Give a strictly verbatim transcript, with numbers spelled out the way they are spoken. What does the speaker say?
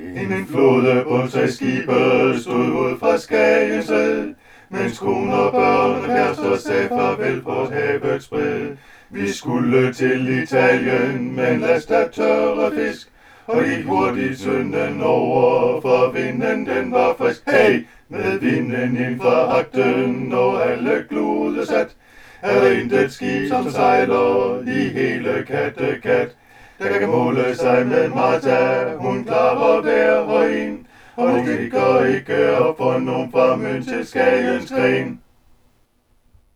En flåde på tre skibe stod ud fra Skagens red, mens koner, børn og kærester sagde farvel på havets bred. Vi skulle til Italien med en last af tørre fisk, og gik hurtigt sønden over, for vinden den var frisk. Hey, med vinden ind fra agten, og alle glude sat, er der intet skib, som sejler i hele Kattegat. Der kan måle sig med Martha, hun klarer hver og en, og hun stikker ikke op for nogen fra Møn til Skagens gren.